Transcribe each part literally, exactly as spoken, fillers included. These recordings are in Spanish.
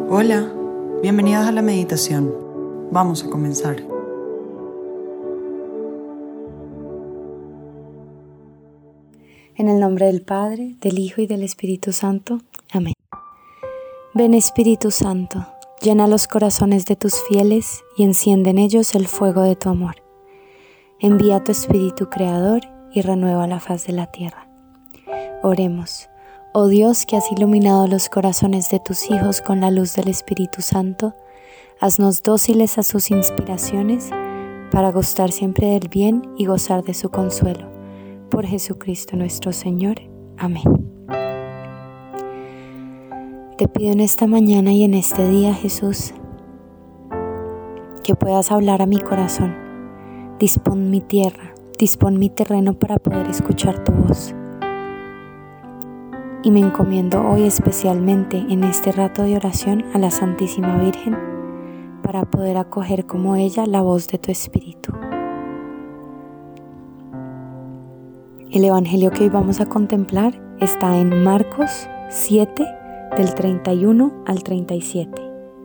Hola, bienvenidos a la meditación. Vamos a comenzar. En el nombre del Padre, del Hijo y del Espíritu Santo. Amén. Ven Espíritu Santo, llena los corazones de tus fieles y enciende en ellos el fuego de tu amor. Envía tu Espíritu Creador y renueva la faz de la tierra. Oremos. Oh Dios, que has iluminado los corazones de tus hijos con la luz del Espíritu Santo, haznos dóciles a sus inspiraciones para gustar siempre del bien y gozar de su consuelo. Por Jesucristo nuestro Señor. Amén. Te pido en esta mañana y en este día, Jesús, que puedas hablar a mi corazón. Dispón mi tierra, dispón mi terreno para poder escuchar tu voz. Y me encomiendo hoy especialmente en este rato de oración a la Santísima Virgen para poder acoger como ella la voz de tu Espíritu. El Evangelio que hoy vamos a contemplar está en Marcos siete, del treinta y uno al treinta y siete.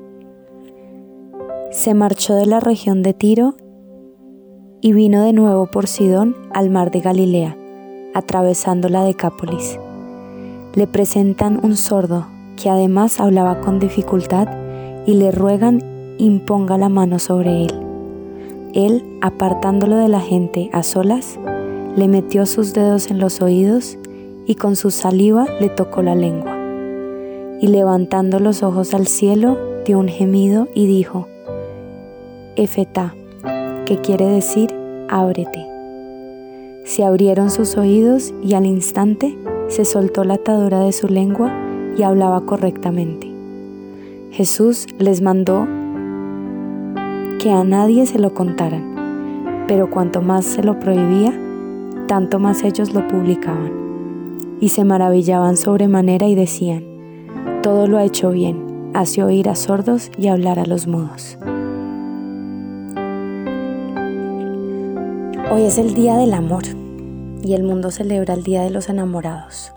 Se marchó de la región de Tiro y vino de nuevo por Sidón al mar de Galilea, atravesando la Decápolis. Le presentan un sordo que además hablaba con dificultad y le ruegan imponga la mano sobre él. Él, apartándolo de la gente a solas, le metió sus dedos en los oídos y con su saliva le tocó la lengua. Y levantando los ojos al cielo, dio un gemido y dijo: Efetá, que quiere decir ábrete. Se abrieron sus oídos y al instante se soltó la atadura de su lengua y hablaba correctamente. Jesús les mandó que a nadie se lo contaran, pero cuanto más se lo prohibía, tanto más ellos lo publicaban. Y se maravillaban sobremanera y decían: todo lo ha hecho bien, hace oír a sordos y hablar a los mudos. Hoy es el Día del Amor y el mundo celebra el Día de los Enamorados.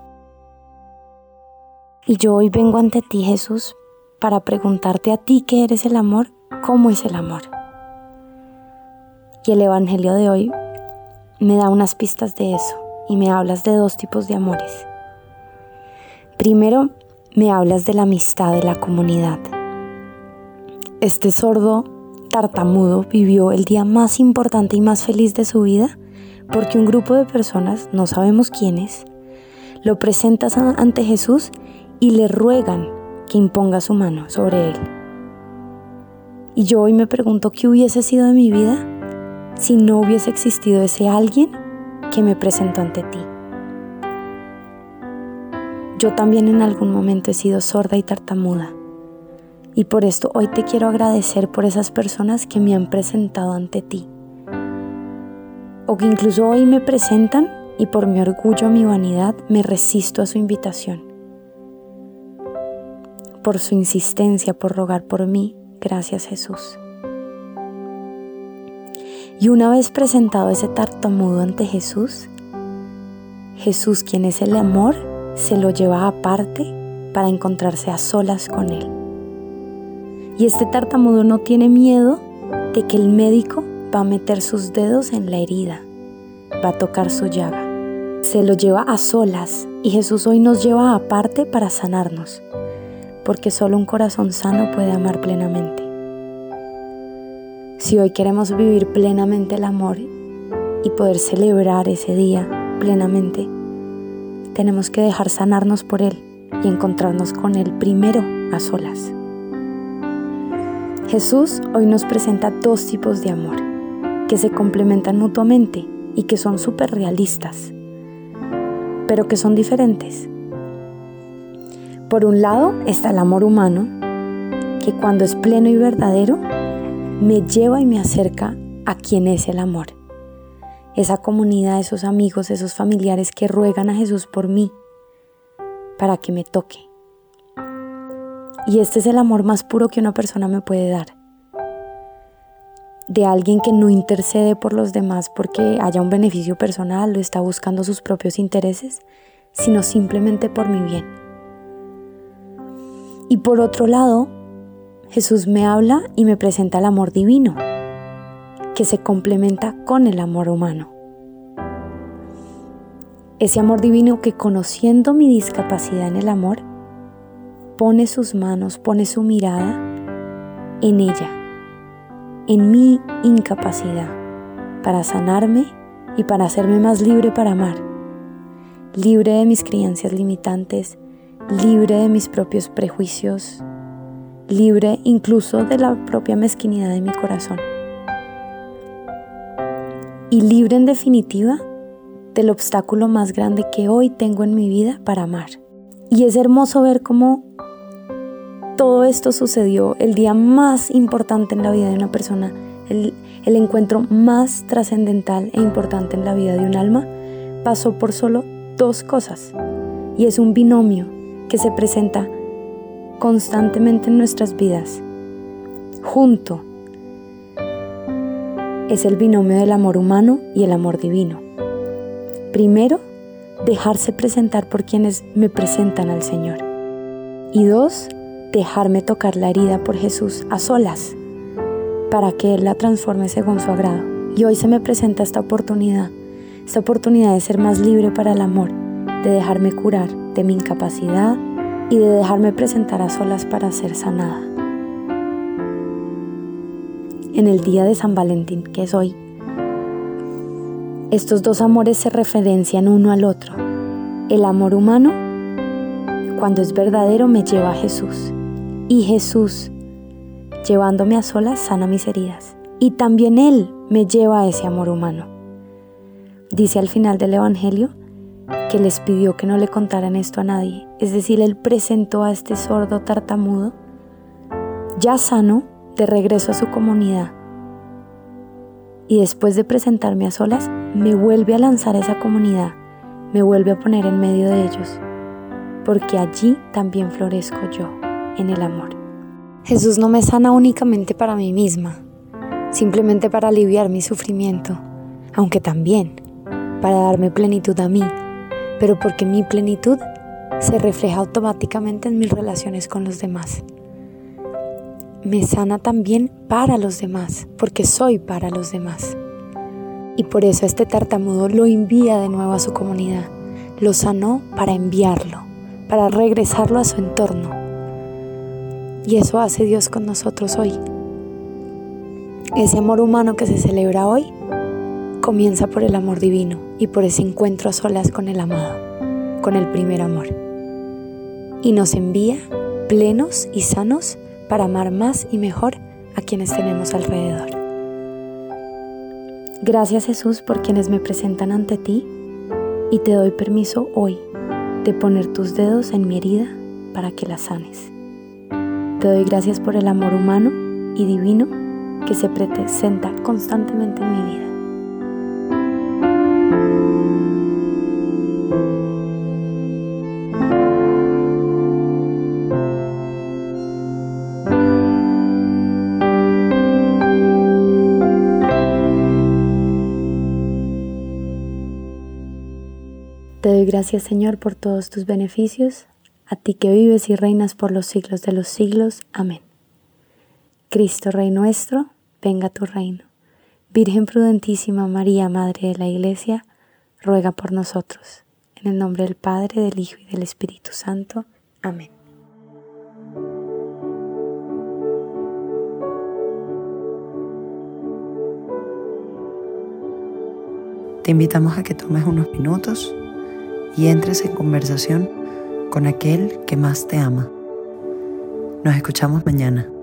Y yo hoy vengo ante ti, Jesús, para preguntarte a ti que eres el amor, ¿cómo es el amor? Y el Evangelio de hoy me da unas pistas de eso y me hablas de dos tipos de amores. Primero, me hablas de la amistad, de la comunidad. Este sordo tartamudo vivió el día más importante y más feliz de su vida porque un grupo de personas, no sabemos quiénes, lo presentas ante Jesús y le ruegan que imponga su mano sobre él. Y yo hoy me pregunto qué hubiese sido de mi vida si no hubiese existido ese alguien que me presentó ante ti. Yo también en algún momento he sido sorda y tartamuda. Y por esto hoy te quiero agradecer por esas personas que me han presentado ante ti. O que incluso hoy me presentan y por mi orgullo, mi vanidad, me resisto a su invitación. Por su insistencia, por rogar por mí, gracias Jesús. Y una vez presentado ese tartamudo ante Jesús, Jesús, quien es el amor, se lo lleva aparte para encontrarse a solas con él. Y este tartamudo no tiene miedo de que el médico va a meter sus dedos en la herida, va a tocar su llaga. Se lo lleva a solas y Jesús hoy nos lleva aparte para sanarnos, porque solo un corazón sano puede amar plenamente. Si hoy queremos vivir plenamente el amor y poder celebrar ese día plenamente, tenemos que dejar sanarnos por Él y encontrarnos con Él primero a solas. Jesús hoy nos presenta dos tipos de amor que se complementan mutuamente y que son súper realistas, pero que son diferentes. Por un lado está el amor humano, que cuando es pleno y verdadero, me lleva y me acerca a quien es el amor. Esa comunidad, esos amigos, esos familiares que ruegan a Jesús por mí, para que me toque. Y este es el amor más puro que una persona me puede dar. De alguien que no intercede por los demás porque haya un beneficio personal o está buscando sus propios intereses, sino simplemente por mi bien. Y por otro lado, Jesús me habla y me presenta el amor divino, que se complementa con el amor humano. Ese amor divino que, conociendo mi discapacidad en el amor, pone sus manos, pone su mirada en ella, en mi incapacidad, para sanarme y para hacerme más libre para amar, libre de mis creencias limitantes, libre de mis propios prejuicios, libre incluso de la propia mezquinidad de mi corazón, y libre en definitiva del obstáculo más grande que hoy tengo en mi vida para amar. Y es hermoso ver cómo todo esto sucedió el día más importante en la vida de una persona, el, el encuentro más trascendental e importante en la vida de un alma, pasó por solo dos cosas. Y es un binomio que se presenta constantemente en nuestras vidas. Junto es el binomio del amor humano y el amor divino. Primero, dejarse presentar por quienes me presentan al Señor. Y dos, dejarme tocar la herida por Jesús a solas, para que Él la transforme según su agrado. Y hoy se me presenta esta oportunidad, esta oportunidad de ser más libre para el amor, de dejarme curar de mi incapacidad y de dejarme presentar a solas para ser sanada. En el día de San Valentín, que es hoy, estos dos amores se referencian uno al otro. El amor humano, cuando es verdadero, me lleva a Jesús. Y Jesús, llevándome a solas, sana mis heridas. Y también Él me lleva a ese amor humano. Dice al final del Evangelio que les pidió que no le contaran esto a nadie. Es decir, Él presentó a este sordo tartamudo, ya sano, de regreso a su comunidad. Y después de presentarme a solas, me vuelve a lanzar a esa comunidad, me vuelve a poner en medio de ellos, porque allí también florezco yo, en el amor. Jesús no me sana únicamente para mí misma, simplemente para aliviar mi sufrimiento, aunque también para darme plenitud a mí, pero porque mi plenitud se refleja automáticamente en mis relaciones con los demás. Me sana también para los demás, porque soy para los demás. Y por eso este tartamudo lo envía de nuevo a su comunidad. Lo sanó para enviarlo, para regresarlo a su entorno. Y eso hace Dios con nosotros hoy. Ese amor humano que se celebra hoy comienza por el amor divino y por ese encuentro a solas con el amado, con el primer amor. Y nos envía plenos y sanos para amar más y mejor a quienes tenemos alrededor. Gracias, Jesús, por quienes me presentan ante ti, y te doy permiso hoy de poner tus dedos en mi herida para que la sanes. Te doy gracias por el amor humano y divino que se presenta constantemente en mi vida. Te doy gracias, Señor, por todos tus beneficios, a ti que vives y reinas por los siglos de los siglos. Amén. Cristo, Rey nuestro, venga a tu reino. Virgen prudentísima María, Madre de la Iglesia, ruega por nosotros. En el nombre del Padre, del Hijo y del Espíritu Santo. Amén. Te invitamos a que tomes unos minutos y entres en conversación con aquel que más te ama. Nos escuchamos mañana.